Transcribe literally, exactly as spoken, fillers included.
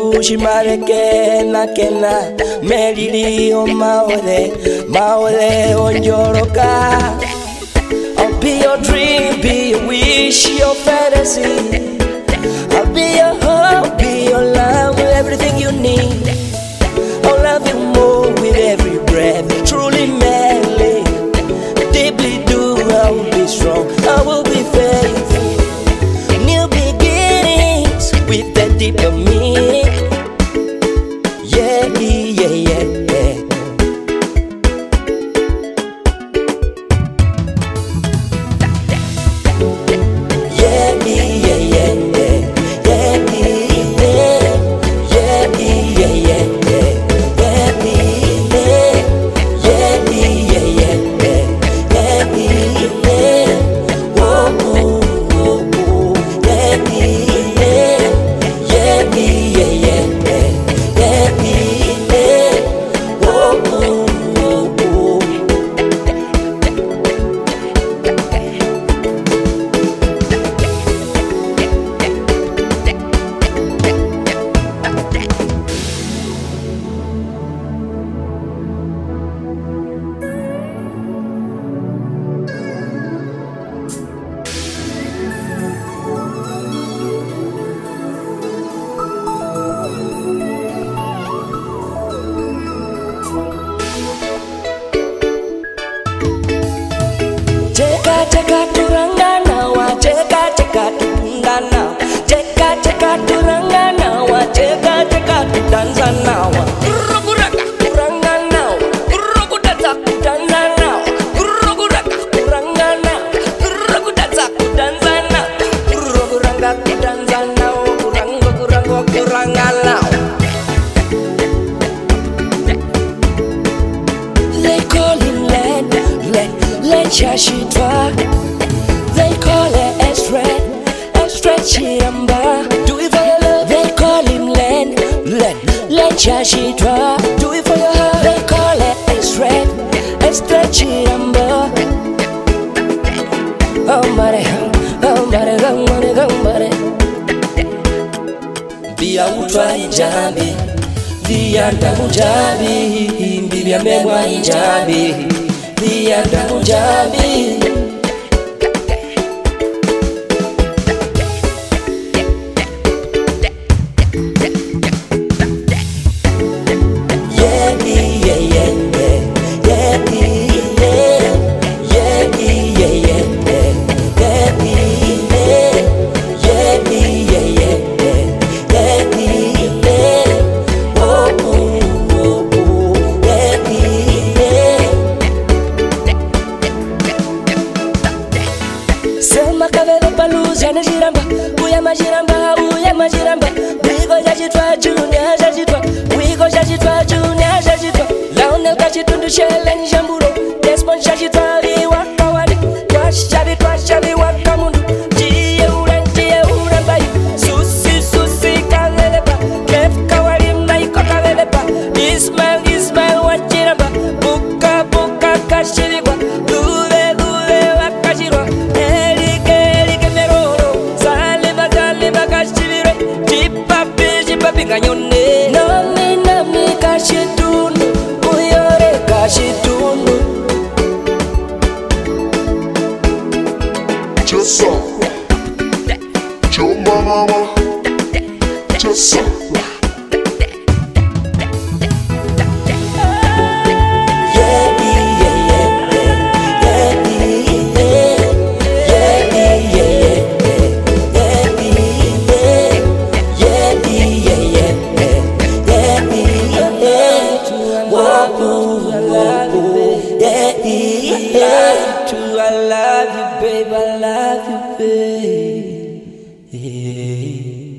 Shimare kena kena Melili o maole Maole o njoroka. I'll be your dream, be your wish, your fantasy. I'll be your hope, be your love, with everything you need. I'll love you more with every breath. Truly manly, deeply do. I will be strong, I will be faithful. New beginnings with that deeper meaning. Yeah, yeah, yeah, yeah. Yeah, yeah, yeah, yeah. Yeah, yeah, yeah, yeah, yeah. Cheka cheka turangana wa cheka cheka tundana. Cheka cheka turangana wa cheka cheka tudanzana wa. Roguraka turangana wa rogudatsa tudanzana wa. Roguraka turangana rogudatsa tudanzana. Roguranga tudanzana wa kurango kurango kurangana wa. They call him Len, Len, Len Chashitwa. They call her Estret, Estret Chiamba. Do it for your love. They call him Len, Len, Len Chashitwa. Do it for your heart. They call her Estret, Estret Chiamba. Oh, buddy, oh, buddy, oh, buddy, oh, buddy. Via utwa injabi, via ndamujabi, via mbegwa injabi, via ndamujabi. Makavelo paluz yana jiramba, uya majiramba, uya majiramba. Wigo jajitwa junior jajitwa, wigo jajitwa junior jajitwa. Laone kachitundu shele njamburo, despon jajitwa viwa kawadi. Twash jabi twash jabi wakamundu, jiye uran jiye uran bayi. Susi susi kalelepa, kef kawali maiko kalelepa. Ismail Ismail wajiramba, buka buka kashirikwa. Lule lule wakashirwa. Nami nami kashitundu, uyore kashitundu. Just so, your mama, just so. I love you, babe, I love you, babe. Yeah.